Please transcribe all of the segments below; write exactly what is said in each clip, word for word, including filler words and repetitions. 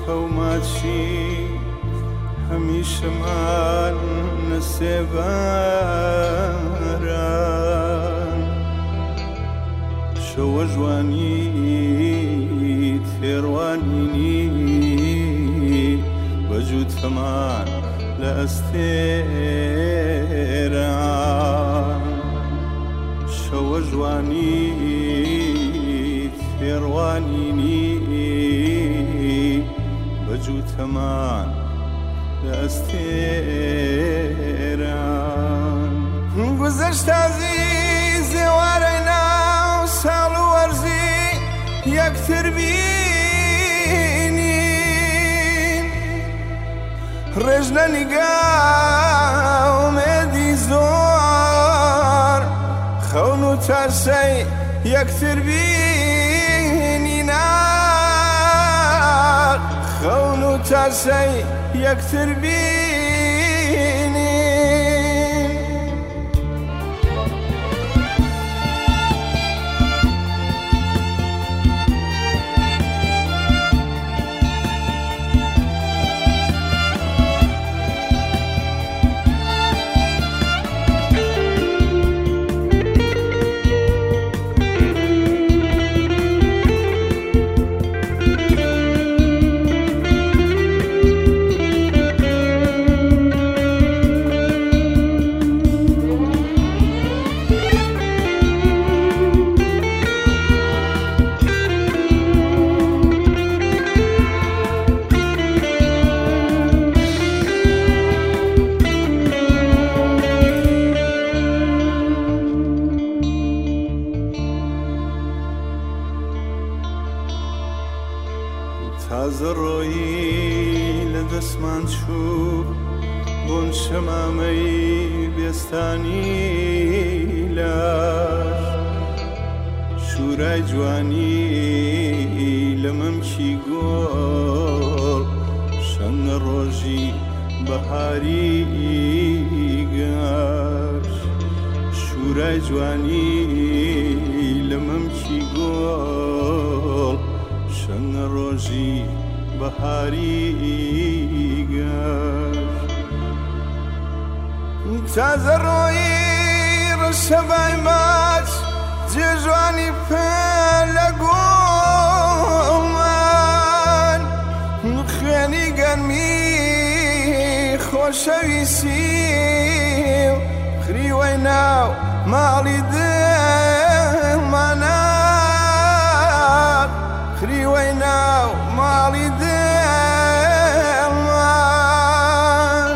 ماچی هەمیشەمان نەسێباران شەوە جوانی تێڕوانینی بەجوود فەمان لە ئەستێران شەوە جوانی تێڕوانینی بەجوود فەمان لە ئەستێران گوزەشت عەزیز ئێوارەی ناو ساڵ و وەرزی یەکتر بینین ڕێژ لە نیگا ئومێدی زۆر خەون و تەرسەی یەکتر بینین خەون و تەرسەی یەکتر بینین تازە ڕۆیی لە دەستمان چوو بۆن شەمامەی بێستانی لاش شورای جوانی لە مەمکی گۆڵ شەنگە ڕۆژی بەهاری گەش شورای جوانی لە مەمکی گۆڵ شەنگە ڕۆژی بەهاری گەش تازە ڕۆیی ڕەشەبای ماچ جێژوانی پێ لە گۆڵمان خوێنی گەرمی خۆشەویستی و خریوەی ناو ماڵی دڵمانە خریوەی ناو ماڵی دڵمان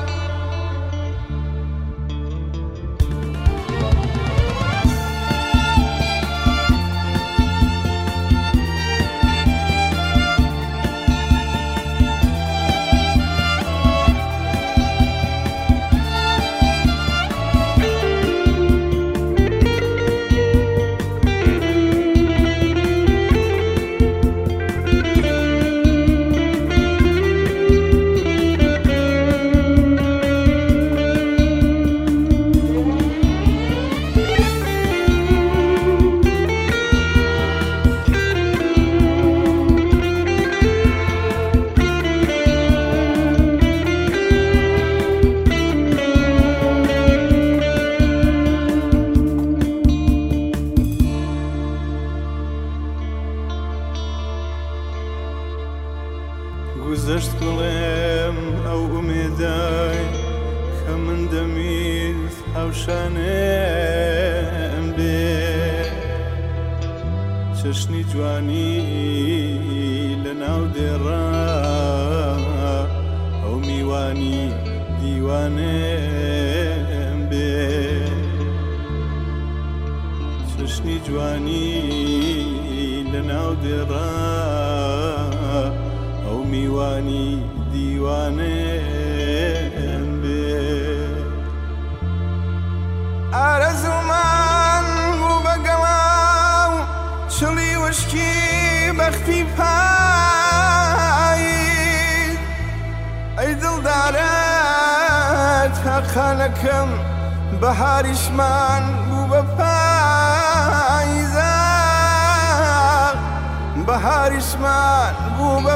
گوزەشت گوڵێم ئەو ئومێدای کە من دەمید هاوشانێم بێ چەشنی جوانی لە ناو دێڕا ئەو میوانی دیوانێم بێ چەشنی جوانی لە ناو دێڕا ئەو میوانی دیوانێم بێ ئارەزومان بوو بەگەڵاو چڵی وشکی بەختی پایید ئەی دڵدارت هەقانەکەم بەهاریشمان بوو بە پاییزە بەهاریشمان بوو بە